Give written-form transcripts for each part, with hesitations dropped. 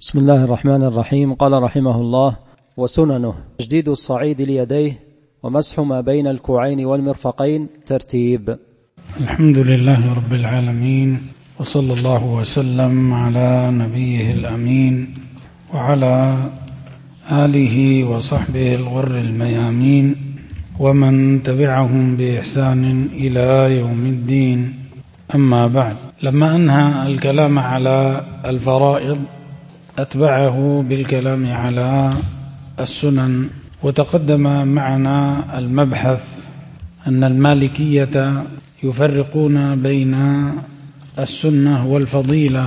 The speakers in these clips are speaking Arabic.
بسم الله الرحمن الرحيم. قال رحمه الله: وسننه تجديد الصعيد ليديه ومسح ما بين الكوعين والمرفقين ترتيب. الحمد لله رب العالمين، وصلى الله وسلم على نبيه الأمين وعلى آله وصحبه الغر الميامين ومن تبعهم بإحسان إلى يوم الدين. أما بعد، لما أنهى الكلام على الفرائض أتبعه بالكلام على السنن، وتقدم معنا المبحث أن المالكية يفرقون بين السنة والفضيلة،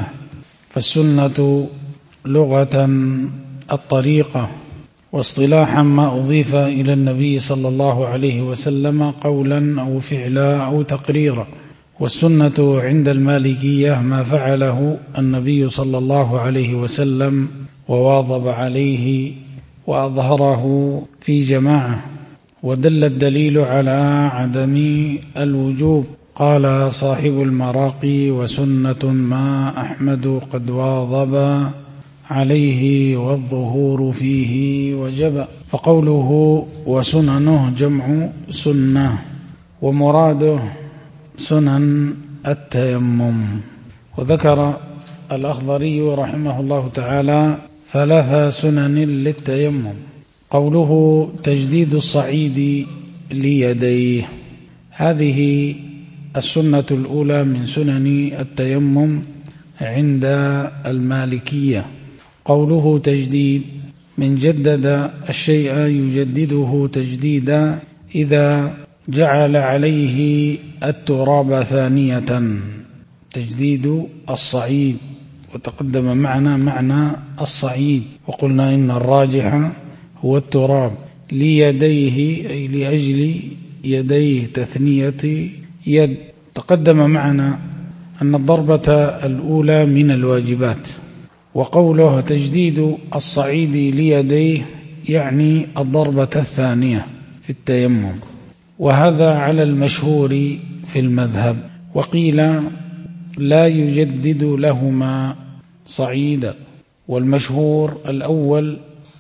فالسنة لغة الطريقة، واصطلاحا ما أضيف إلى النبي صلى الله عليه وسلم قولا أو فعلا أو تقريرا، والسنة عند المالكية ما فعله النبي صلى الله عليه وسلم وواظب عليه وأظهره في جماعة، ودل الدليل على عدم الوجوب. قال صاحب المراقي: وسنة ما أحمد قد واظب عليه والظهور فيه وجب. فقوله وسننه جمع سنة، ومراده سنن التيمم. وذكر الأخضري رحمه الله تعالى 3 سنن للتيمم. قوله تجديد الصعيد ليديه، هذه السنة الأولى من سنن التيمم عند المالكية. قوله تجديد من جدد الشيء يجدده تجديدا إذا جعل عليه التراب ثانية، تجديد الصعيد. وتقدم معنا معنى الصعيد، وقلنا إن الراجح هو التراب. ليديه أي لأجل يديه، تثنية يد. تقدم معنا أن الضربة الأولى من الواجبات. وقوله تجديد الصعيد ليديه يعني الضربة الثانية في التيمم، وهذا على المشهور في المذهب. وقيل لا يجدد لهما صعيدا، والمشهور الأول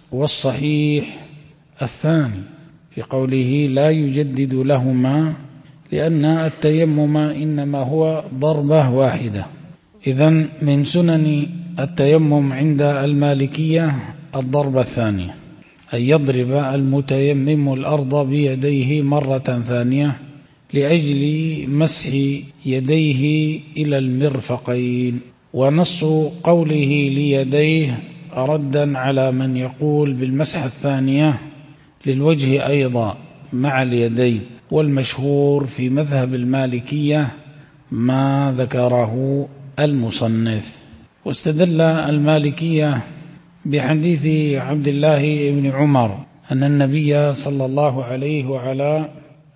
والصحيح الثاني في قوله لا يجدد لهما، لأن التيمم إنما هو ضربة واحدة. إذن من سنن التيمم عند المالكية الضربة الثانية، أن يضرب المتيمم الأرض بيديه مرة ثانية لأجل مسح يديه إلى المرفقين. ونص قوله ليديه ردا على من يقول بالمسح الثانية للوجه أيضا مع اليدين، والمشهور في مذهب المالكية ما ذكره المصنف. واستدل المالكية بحديث عبد الله بن عمر أن النبي صلى الله عليه وعلى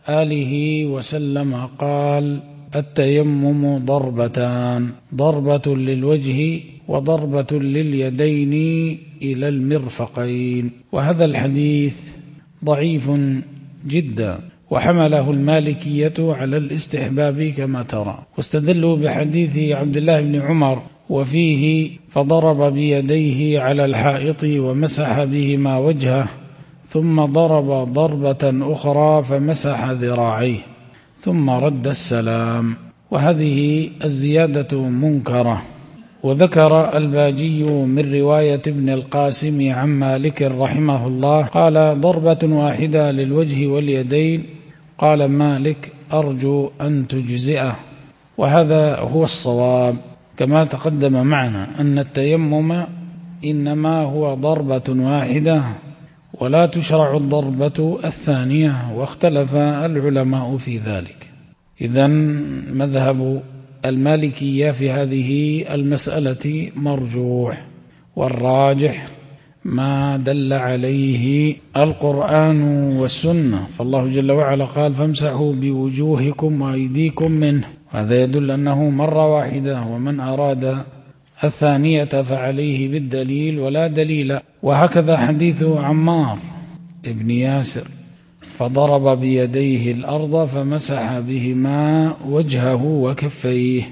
آله وسلم قال: التيمم ضربتان، ضربة للوجه وضربة لليدين إلى المرفقين. وهذا الحديث ضعيف جدا، وحمله المالكية على الاستحباب كما ترى، واستدلوا بحديث عبد الله بن عمر وفيه فضرب بيديه على الحائط ومسح بهما وجهه، ثم ضرب ضربة أخرى فمسح ذراعيه ثم رد السلام. وهذه الزيادة منكرة. وذكر الباجي من رواية ابن القاسم عن مالك رحمه الله قال: ضربة واحدة للوجه واليدين. قال مالك: أرجو أن تجزئه. وهذا هو الصواب، كما تقدم معنا أن التيمم إنما هو ضربة واحدة ولا تشرع الضربة الثانية، واختلف العلماء في ذلك. إذن مذهب المالكية في هذه المسألة مرجوح، والراجح ما دل عليه القرآن والسنة. فالله جل وعلا قال: فامسحوا بوجوهكم وأيديكم منه. هذا يدل أنه مرة واحدة، ومن أراد الثانية فعليه بالدليل ولا دليل. وهكذا حديث عمار ابن ياسر: فضرب بيديه الأرض فمسح بهما وجهه وكفيه.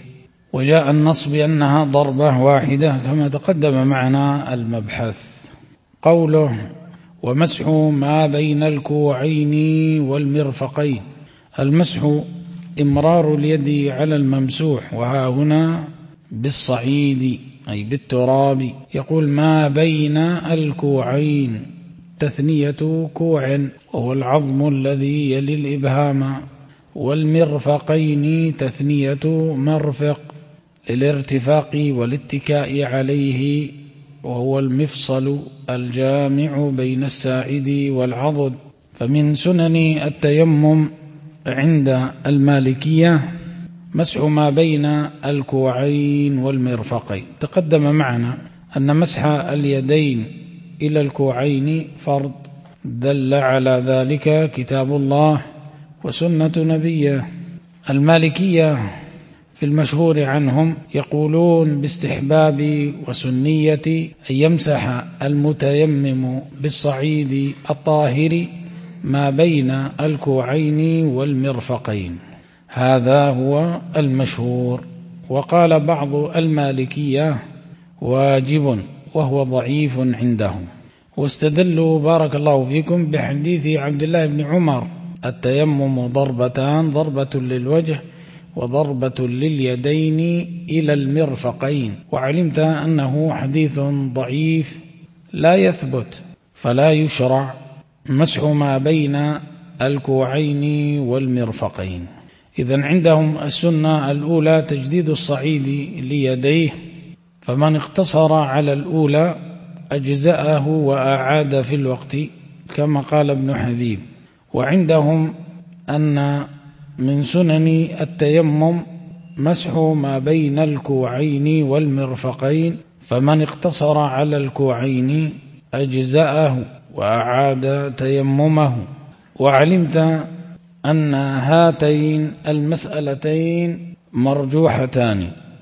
وجاء النص بأنها ضربة واحدة كما تقدم معنا المبحث. قوله ومسح ما بين الكوعين والمرفقين. المسح إمرار اليد على الممسوح، وها هنا بالصعيد أي بالتراب. يقول ما بين الكوعين، تثنية كوع وهو العظم الذي يلي الإبهام، والمرفقين تثنية مرفق للارتفاق والاتكاء عليه، وهو المفصل الجامع بين الساعد والعضد. فمن سنن التيمم عند المالكية مسح ما بين الكوعين والمرفقين. تقدم معنا أن مسح اليدين إلى الكوعين فرض، دل على ذلك كتاب الله وسنة نبيه. المالكية في المشهور عنهم يقولون باستحباب وسنية أن يمسح المتيمم بالصعيد الطاهر ما بين الكوعين والمرفقين، هذا هو المشهور. وقال بعض المالكية واجب، وهو ضعيف عندهم. واستدلوا بارك الله فيكم بحديث عبد الله بن عمر: التيمم ضربتان، ضربة للوجه وضربة لليدين إلى المرفقين. وعلمت أنه حديث ضعيف لا يثبت، فلا يشرع مسح ما بين الكوعين والمرفقين. إذن عندهم السنة الأولى تجديد الصعيد ليديه، فمن اقتصر على الأولى أجزأه وأعاد في الوقت كما قال ابن حبيب. وعندهم أن من سنن التيمم مسح ما بين الكوعين والمرفقين، فمن اقتصر على الكوعين أجزأه وأعاد تيممه. وعلمت أن هاتين المسألتين مرجوحتان،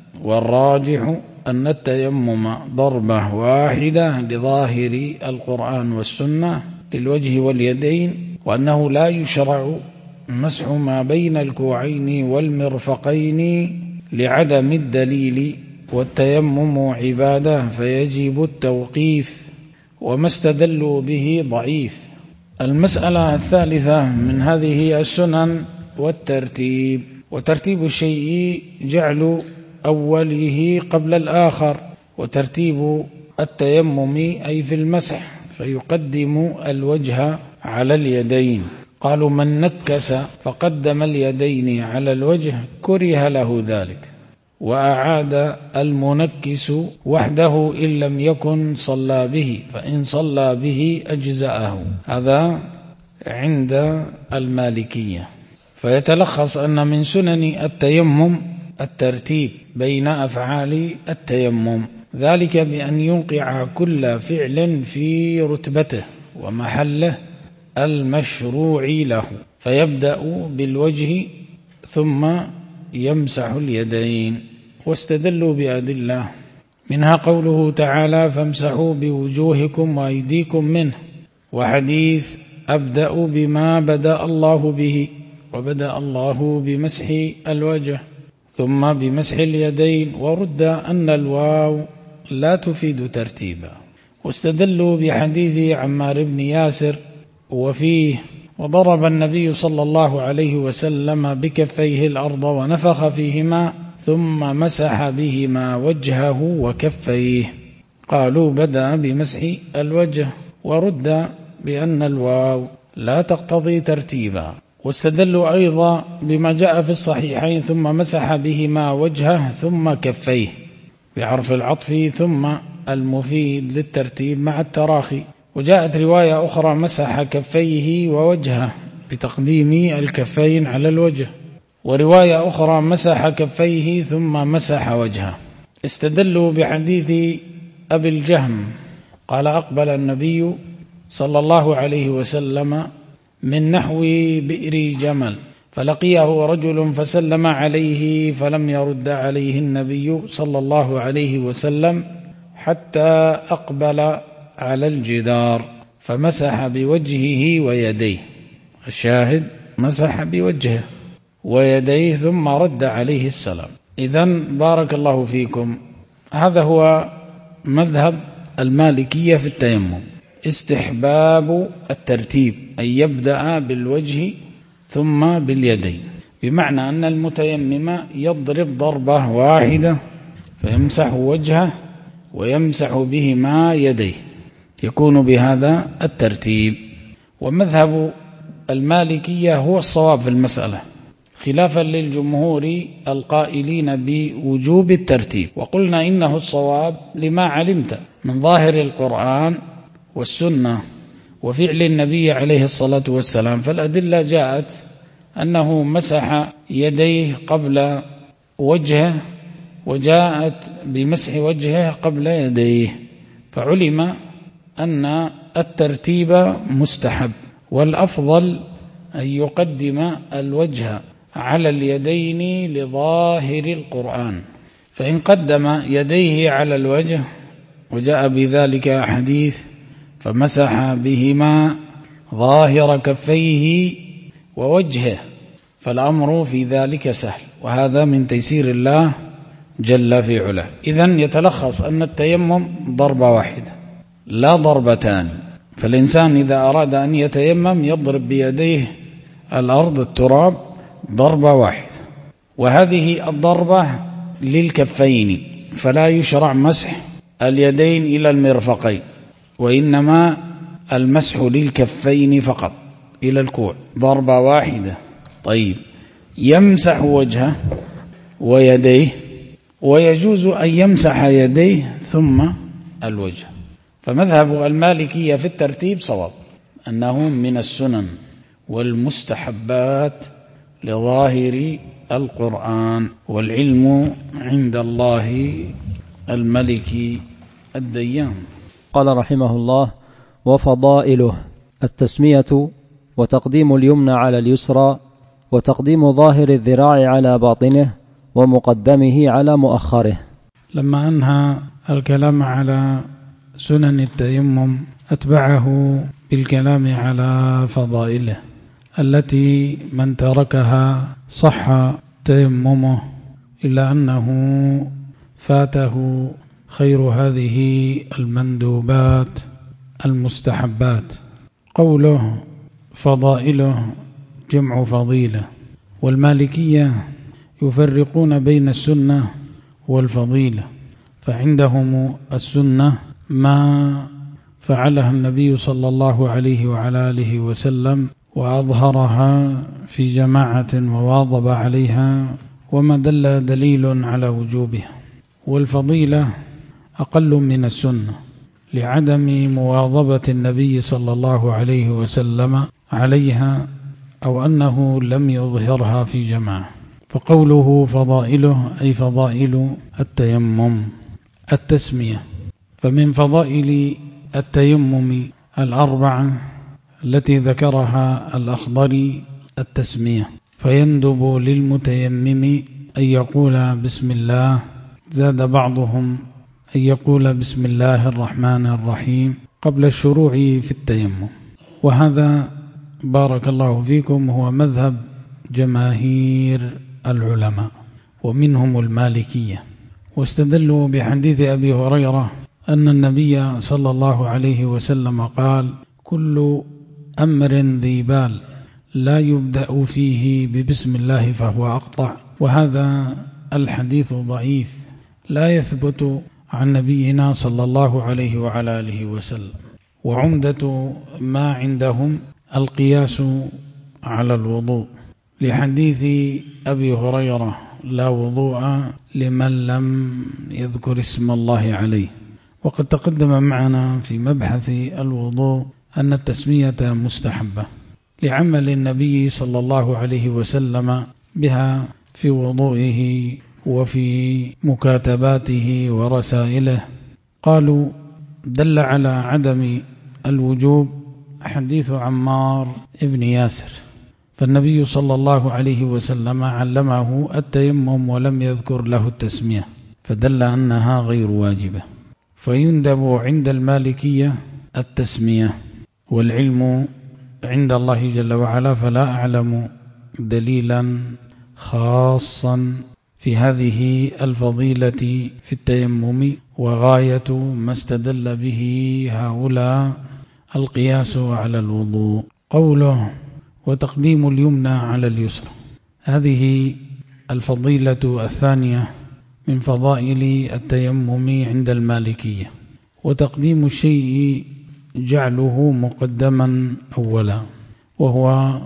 والراجح أن التيمم ضربة واحدة لظاهر القرآن والسنة للوجه واليدين، وأنه لا يشرع مسح ما بين الكوعين والمرفقين لعدم الدليل، والتيمم عبادة فيجب التوقيف، وما استدلوا به ضعيف. المسألة الثالثة من هذه السنن والترتيب. وترتيب الشيء جعل أوله قبل الآخر، وترتيب التيمم أي في المسح فيقدم الوجه على اليدين. قالوا من نكس فقدم اليدين على الوجه كره له ذلك، وأعاد المنكس وحده إن لم يكن صلى به، فإن صلى به أجزأه. هذا عند المالكية. فيتلخص أن من سنن التيمم الترتيب بين أفعال التيمم، ذلك بأن ينقع كل فعل في رتبته ومحله المشروع له، فيبدأ بالوجه ثم يمسح اليدين. واستدلوا بأدلة منها قوله تعالى: فامسحوا بوجوهكم وأيديكم منه، وحديث أبدأ بما بدأ الله به، وبدأ الله بمسح الوجه ثم بمسح اليدين، ورد أن الواو لا تفيد ترتيبا. واستدلوا بحديث عمار بن ياسر وفيه: وضرب النبي صلى الله عليه وسلم بكفيه الأرض ونفخ فيهما ثم مسح بهما وجهه وكفيه. قالوا بدأ بمسح الوجه، ورد بأن الواو لا تقتضي ترتيبا. واستدلوا أيضا بما جاء في الصحيحين: ثم مسح بهما وجهه ثم كفيه، بحرف العطف ثم المفيد للترتيب مع التراخي. وجاءت رواية أخرى: مسح كفيه ووجهه، بتقديم الكفين على الوجه. ورواية أخرى: مسح كفيه ثم مسح وجهه. استدلوا بحديث أبي الجهم قال: أقبل النبي صلى الله عليه وسلم من نحو بئر جمل، فلقيه رجل فسلم عليه، فلم يرد عليه النبي صلى الله عليه وسلم حتى أقبل على الجدار فمسح بوجهه ويديه. الشاهد: مسح بوجهه ويديه ثم رد عليه السلام. إذن بارك الله فيكم، هذا هو مذهب المالكية في التيمم، استحباب الترتيب، أن يبدأ بالوجه ثم باليدين، بمعنى أن المتيمم يضرب ضربة واحدة فيمسح وجهه ويمسح بهما يديه، يكون بهذا الترتيب. ومذهب المالكية هو الصواب في المسألة، خلافا للجمهور القائلين بوجوب الترتيب. وقلنا إنه الصواب لما علمت من ظاهر القرآن والسنة وفعل النبي عليه الصلاة والسلام، فالأدلة جاءت أنه مسح يديه قبل وجهه، وجاءت بمسح وجهه قبل يديه، فعلم أن الترتيب مستحب، والأفضل أن يقدم الوجه على اليدين لظاهر القرآن، فإن قدم يديه على الوجه وجاء بذلك حديث فمسح بهما ظاهر كفيه ووجهه فالأمر في ذلك سهل، وهذا من تيسير الله جل في علاه. إذن يتلخص أن التيمم ضربة واحدة لا ضربتان، فالإنسان إذا أراد أن يتيمم يضرب بيديه الأرض التراب ضربة واحدة، وهذه الضربة للكفين، فلا يشرع مسح اليدين إلى المرفقين، وإنما المسح للكفين فقط إلى الكوع، ضربة واحدة. طيب، يمسح وجهه ويديه، ويجوز أن يمسح يديه ثم الوجه، فمذهب المالكية في الترتيب صواب، أنه من السنن والمستحبات لظاهر القرآن، والعلم عند الله الملك الديان. قال رحمه الله: وفضائله التسمية، وتقديم اليمنى على اليسرى، وتقديم ظاهر الذراع على باطنه، ومقدمه على مؤخره. لما أنهى الكلام على سنن التيمم أتبعه بالكلام على فضائله التي من تركها صح تيممه، إلا أنه فاته خير هذه المندوبات المستحبات. قوله فضائله جمع فضيلة، والمالكية يفرقون بين السنة والفضيلة، فعندهم السنة ما فعلها النبي صلى الله عليه وعلى آله وسلم وأظهرها في جماعة وواظب عليها، وما دل دليل على وجوبها. والفضيلة أقل من السنة لعدم مواظبة النبي صلى الله عليه وسلم عليها، أو أنه لم يظهرها في جماعة. فقوله فضائله أي فضائل التيمم. التسمية، فمن فضائل التيمم الأربعة التي ذكرها الأخضري التسمية، فيندب للمتيمم أن يقول بسم الله، زاد بعضهم أن يقول بسم الله الرحمن الرحيم قبل الشروع في التيمم، وهذا بارك الله فيكم هو مذهب جماهير العلماء ومنهم المالكية. واستدلوا بحديث أبي هريرة أن النبي صلى الله عليه وسلم قال: كل أمر ذي بال لا يبدأ فيه ببسم الله فهو أقطع. وهذا الحديث ضعيف لا يثبت عن نبينا صلى الله عليه وعلى آله وسلم، وعمدة ما عندهم القياس على الوضوء، لحديث أبي هريرة: لا وضوء لمن لم يذكر اسم الله عليه. وقد تقدم معنا في مبحث الوضوء أن التسمية مستحبة لعمل النبي صلى الله عليه وسلم بها في وضوئه وفي مكاتباته ورسائله. قالوا دل على عدم الوجوب حديث عمار ابن ياسر، فالنبي صلى الله عليه وسلم علمه التيمم ولم يذكر له التسمية، فدل أنها غير واجبة. فيندب عند المالكية التسمية، والعلم عند الله جل وعلا، فلا أعلم دليلا خاصا في هذه الفضيلة في التيمم، وغاية ما استدل به هؤلاء القياس على الوضوء. قوله وتقديم اليمنى على اليسرى، هذه الفضيلة الثانية من فضائل التيمم عند المالكية. وتقديم الشيء جعله مقدما أولا، وهو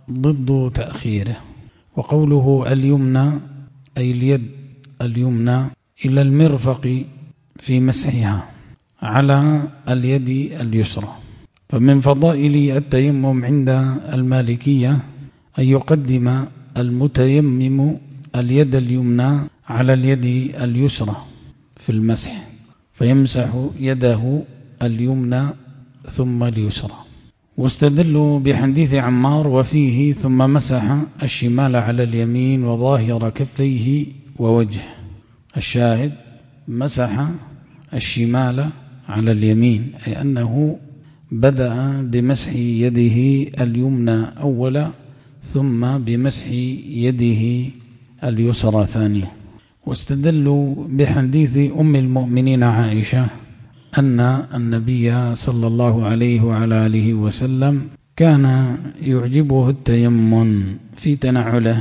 ضد تأخيره. وقوله اليمنى أي اليد اليمنى إلى المرفق في مسحها على اليد اليسرى. فمن فضائل التيمم عند المالكية أن يقدم المتيمم اليد اليمنى على اليد اليسرى في المسح، فيمسح يده اليمنى ثم اليسرى. واستدلوا بحديث عمار وفيه ثم مسح الشمال على اليمين وظاهر كفيه ووجهه. الشاهد مسح الشمال على اليمين، أي أنه بدأ بمسح يده اليمنى أولا ثم بمسح يده اليسرى ثانيا. واستدلوا بحديث أم المؤمنين عائشة أن النبي صلى الله عليه وعلى آله وسلم كان يعجبه التيمم في تنعله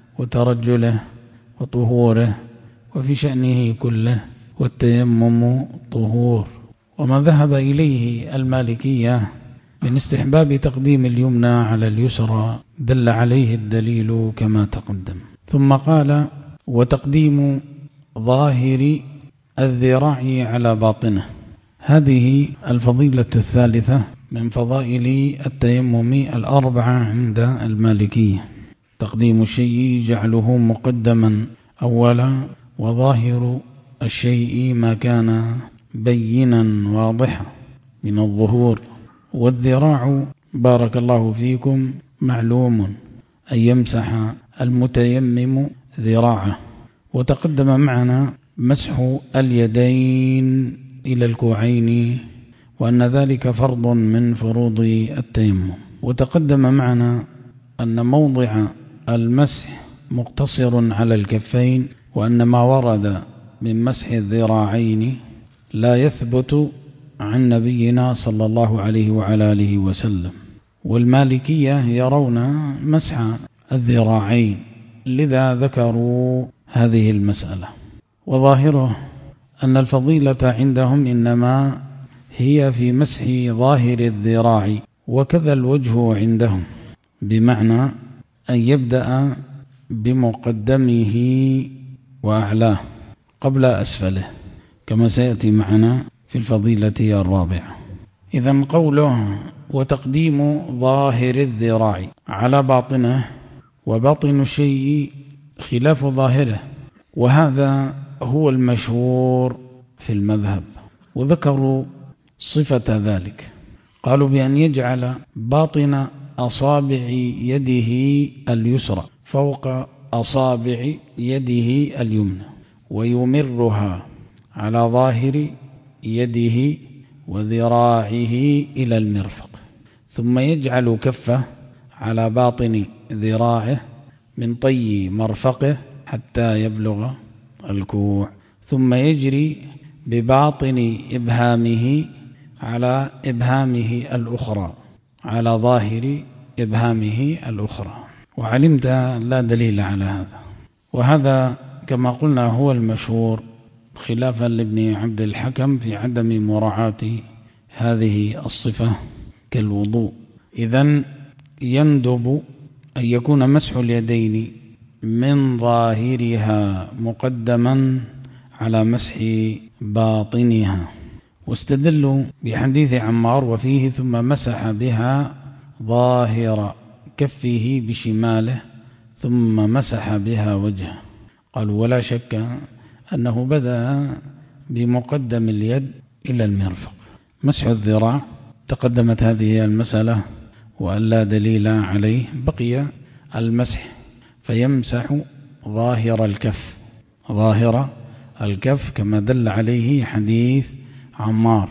وترجله وطهوره وفي شأنه كله، والتيمم طهور. وما ذهب إليه المالكية من استحباب تقديم اليمنى على اليسرى دل عليه الدليل كما تقدم. ثم قال وتقديم ظاهر الذراع على باطنه، هذه الفضيلة الثالثة من فضائل التيمم الأربعة عند المالكية. تقديم الشيء جعله مقدما أولا، وظاهر الشيء ما كان بينا واضحا من الظهور. والذراع بارك الله فيكم معلوم أن يمسح المتيمم ذراعه. وتقدم معنا مسح اليدين إلى الكوعين، وأن ذلك فرض من فروض التيمم. وتقدم معنا أن موضع المسح مقتصر على الكفين، وأن ما ورد من مسح الذراعين لا يثبت عن نبينا صلى الله عليه وعلى آله وسلم. والمالكية يرون مسح الذراعين، لذا ذكروا هذه المسألة. وظاهره أن الفضيلة عندهم إنما هي في مسح ظاهر الذراع، وكذا الوجه عندهم، بمعنى أن يبدأ بمقدمه وأعلاه قبل أسفله، كما سيأتي معنا في الفضيلة الرابعة. إذن قوله وتقديم ظاهر الذراع على باطنه، وباطن الشيء خلاف ظاهره، وهذا هو المشهور في المذهب. وذكروا صفة ذلك، قالوا بأن يجعل باطن أصابع يده اليسرى فوق أصابع يده اليمنى، ويمرها على ظاهر يده وذراعه إلى المرفق، ثم يجعل كفه على باطن ذراعه من طي مرفقه حتى يبلغ الكوع، ثم يجري بباطن إبهامه على إبهامه الأخرى، على ظاهر إبهامه الأخرى. وعلمت لا دليل على هذا، وهذا كما قلنا هو المشهور، خلافا لابن عبد الحكم في عدم مراعاة هذه الصفة كالوضوء. إذن يندب أن يكون مسح اليدين من ظاهرها مقدما على مسح باطنها. واستدلوا بحديث عمار وفيه ثم مسح بها ظاهر كفه بشماله ثم مسح بها وجهه. قالوا ولا شك أنه بدأ بمقدم اليد إلى المرفق. مسح الذراع تقدمت هذه المسألة وأن لا دليل عليه، بقي المسح فيمسح ظاهر الكف، ظاهر الكف كما دل عليه حديث عمار،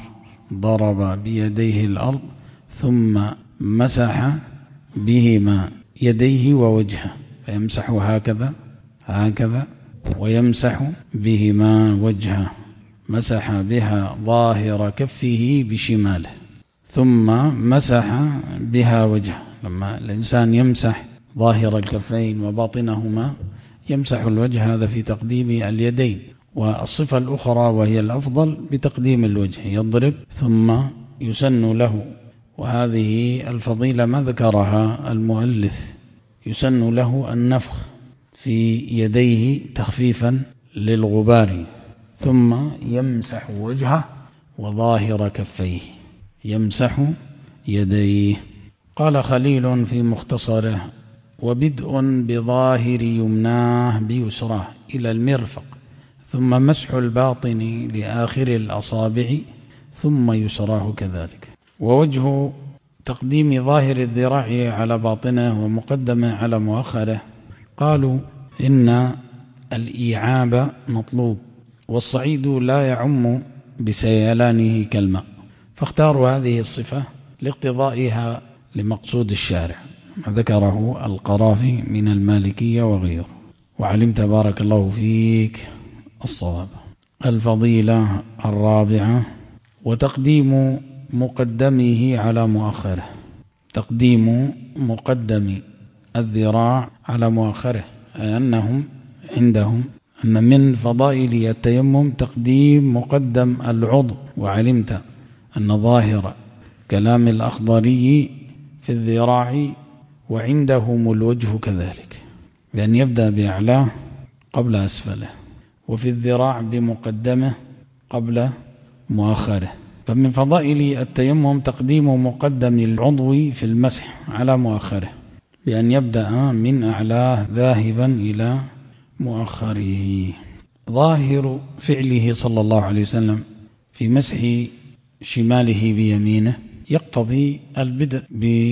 ضرب بيديه الأرض ثم مسح بهما يديه ووجهه، فيمسح هكذا هكذا ويمسح بهما وجهه، مسح بها ظاهر كفه بشماله ثم مسح بها وجهه. لما الإنسان يمسح ظاهر الكفين وباطنهما يمسح الوجه، هذا في تقديم اليدين. والصفة الأخرى وهي الأفضل بتقديم الوجه، يضرب ثم يسن له، وهذه الفضيلة ما ذكرها المؤلف، يسن له النفخ في يديه تخفيفا للغبار، ثم يمسح وجهه وظاهر كفيه، يمسح يديه. قال خليل في مختصره: وبدء بظاهر يمناه بيسراه إلى المرفق، ثم مسح الباطن لآخر الأصابع، ثم يسراه كذلك. ووجه تقديم ظاهر الذراع على باطنه ومقدمه على مؤخره، قالوا إن الإيعاب مطلوب، والصعيد لا يعم بسيلانه كالماء، فاختاروا هذه الصفة لاقتضائها لمقصود الشارع، ذكره القرافي من المالكية وغيره. وعلمت بارك الله فيك الصواب. الفضيلة الرابعة: وتقديم مقدمه على مؤخره، تقديم مقدم الذراع على مؤخره، أنهم عندهم أن من فضائل التيمم تقديم مقدم العضو. وعلمت أن ظاهر كلام الأخضري في الذراع وعندهم الوجه كذلك، بأن يبدأ بأعلاه قبل أسفله، وفي الذراع بمقدمه قبل مؤخره. فمن فضائل التيمم تقديم مقدم العضو في المسح على مؤخره، بأن يبدأ من أعلاه ذاهبا إلى مؤخره. ظاهر فعله صلى الله عليه وسلم في مسح شماله بيمينه يقتضي البدء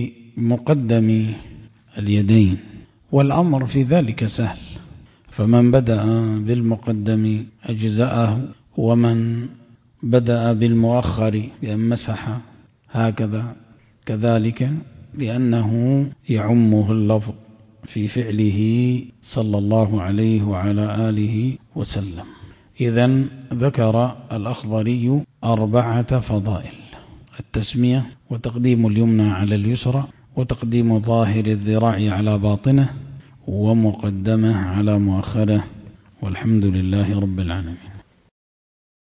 بمقدم اليدين، والأمر في ذلك سهل، فمن بدأ بالمقدم أجزأه، ومن بدأ بالمؤخر بأن مسح هكذا كذلك، لأنه يعمه اللفظ في فعله صلى الله عليه وعلى آله وسلم. إذن ذكر الأخضري 4 فضائل: التسمية، وتقديم اليمنى على اليسرى، وتقديم ظاهر الذراع على باطنه، ومقدمه على مؤخره. والحمد لله رب العالمين.